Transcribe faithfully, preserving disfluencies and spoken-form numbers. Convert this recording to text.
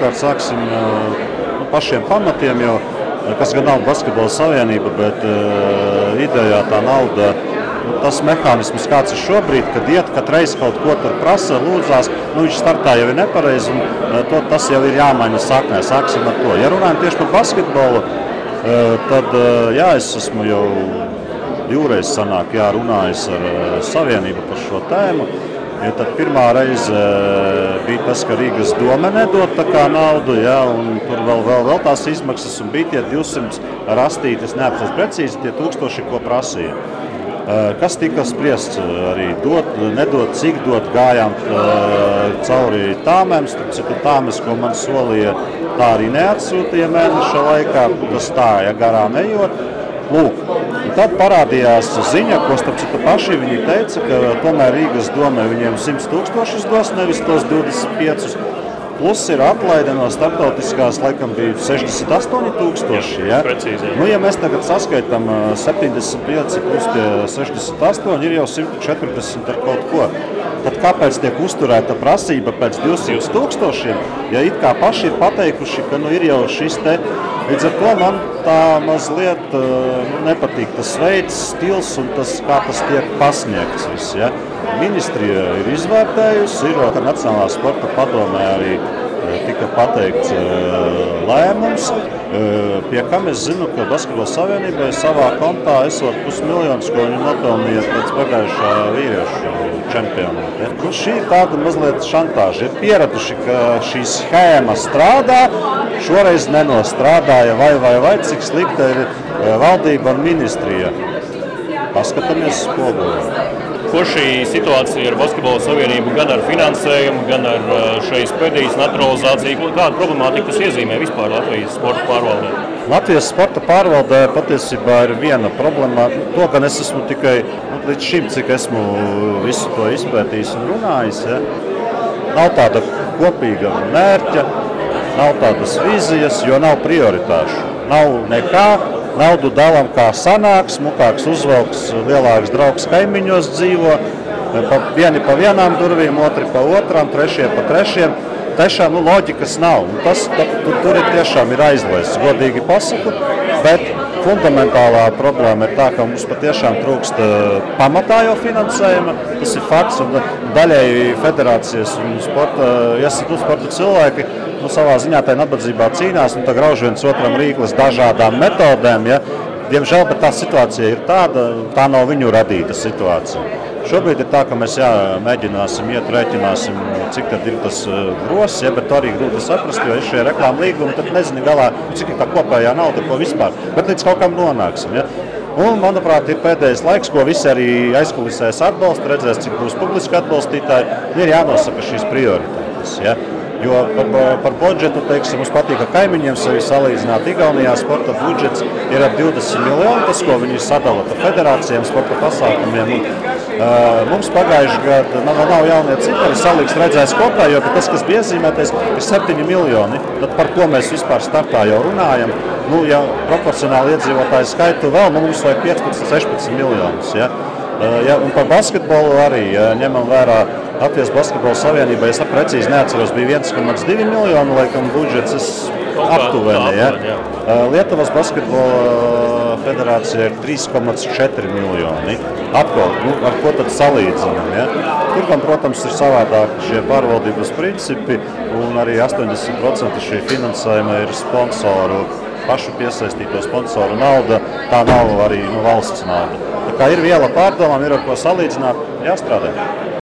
pirmkārt sāksim no pašiem pamatiem, jo kas gan nav Basketbola savienība, bet uh, idejā tā nauda, nu, tas mehānisms, kāds ir šobrīd, kad iet, kad reiz kaut ko tur prasa, lūdzās, nu viņš startā jau ir nepareizi, un uh, to, tas jau ir jāmaina saknē, sāksim ar to. Ja runājam tieši par basketbolu, uh, tad uh, jā, es esmu jau divreiz sanāk, jā, runājis ar uh, savienību par šo tēmu. Ja tad pirmā reize bija tas, ka Rīgas doma nedod tā kā naudu, ja, un tur vēl, vēl, vēl tās izmaksas, un bija tie divsimt rastīti, es neapstāstu precīzi, tie tūkstoši, ko prasīja. Kas tika spriests arī dot, nedot, cik dot, gājām cauri tāmēm, starp citu tāmes, ko man solīja, tā arī neatsūtīja mēneša laikā, tas tā, ja garām ejot. Lūk, un tad parādījās ziņa, ko starp citu paši viņi teica, ka tomēr Rīgas domē viņiem simt tūkstošus dos, nevis tos divdesmit piecus. Plus ir atlaide no starptautiskās, laikam bija sešdesmit astoņi tūkstoši. Ja? Precīzi. Nu, ja mēs tagad saskaitām septiņdesmit pieci plus tie sešdesmit astoņi, ir jau simt četrdesmit ar kaut ko. Tad kāpēc tiek uzturēta prasība pēc divsimt tūkstošiem, ja it kā paši ir pateikuši, ka nu, ir jau šis te. Līdz ar to man tā mazliet nu, nepatīk tas veids, stils un tas, kā tas tiek pasniegts viss. Ja? Ministrija ir izvērtējusi, ir Nacionālā sporta padomē arī tika pateikts lēmums, pie kam es zinu, ka Basketbola savienībai savā kontā esot pusmiljonus, ko viņi nopelnīja pēc pagājušā vīriešu čempionāta. Nu, šī ir tāda mazliet šantāža. Ir pieraduši, ka šī schēma strādā, šoreiz nenostrādāja, vai, vai, vai, cik slikta ir valdība un ministrija. Paskatāmies spogulī. Ko šī situācija ar Basketbola savienību, gan ar finansējumu, gan ar šeit spēdīs naturalizāciju, kāda problemātika tas iezīmē vispār Latvijas sporta pārvaldē? Latvijas sporta pārvaldē patiesībā ir viena problēma. To, ka es esmu tikai nu, līdz šim, cik esmu visu to izpētījis un runājis, ja, nav tāda kopīga mērķa, nav tādas vīzijas, jo nav prioritāšu. Nav nekā. Naudu dalām kā sanāks, mukāks uzvalks, lielāks draugs kaimiņos dzīvo, pa, vieni pa vienām durvīm, otri pa otrām, trešie pa trešiem. Tiešām nu, loģikas nav. Un tas ta, tu, tur ir tiešām ir aizlaists, godīgi pasaku, bet fundamentālā problēma ir tā, ka mums patiešām trūkst pamatā jau finansējuma. Tas ir fakts, un daļēji federācijas un sporta, iesatu sporta cilvēki nu, savā ziņā tajā nabadzībā cīnās, un tā grauž viens otram rīklis dažādām metodēm. Ja? Diemžēl, bet tā situācija ir tāda, tā nav viņu radīta situācija. Šobrīd ir tā, ka mēs jā, mēģināsim iet, rēķināsim, cik tad ir tas gross, ja, bet to arī grūti saprast, jo ir šie reklāma līgumi, tad nezinu galā, cik ir tā kopējā nauda, ko vispār, bet līdz kaut kam nonāksim. Ja. Un, manuprāt, ir pēdējais laiks, ko visi arī aizkulisēs atbalsta, redzēs, cik būs publiski atbalstītāji, ir jānosaka šīs prioritātes. Ja. Jo par, par budžetu, teiksim, mums patīk, ka kaimiņiem sevi salīdzināt. Igaunijā sporta budžets ir ap divdesmit miljoni, tas, ko viņi sadala par federācijām, sporta pasākumiem. Un, uh, mums pagājuši gadu nav, nav jaunie cipari, salīgs redzēs kopā, jo tas, kas bija iezīmētais, ir septiņi miljoni. Tad par ko mēs vispār startā jau runājam. Nu, ja proporcionāli iedzīvotāju skaitu vēl, nu, mums vajag piecpadsmit, sešpadsmit miljonus. Ja? Uh, ja, un par basketbolu arī ja, ņemam vērā. Latvijas Basketbola savienībai, es precīzi neatceros, bija viens komats divi miljoni, laikam, budžets aptuveni. Ja? Lietuvas Basketbola federācija ir trīs komats četri miljoni. Atkal, nu, ar ko tad salīdzinām? Ja? Tur, gan, protams, ir savādāk šie pārvaldības principi, un arī astoņdesmit procenti šī finansējuma ir sponsoru, pašu piesaistīto sponsoru nauda, tā nav arī nu, valsts nauda. Tā kā ir viela pārdomām, ir ar ko salīdzināt, jāstrādā.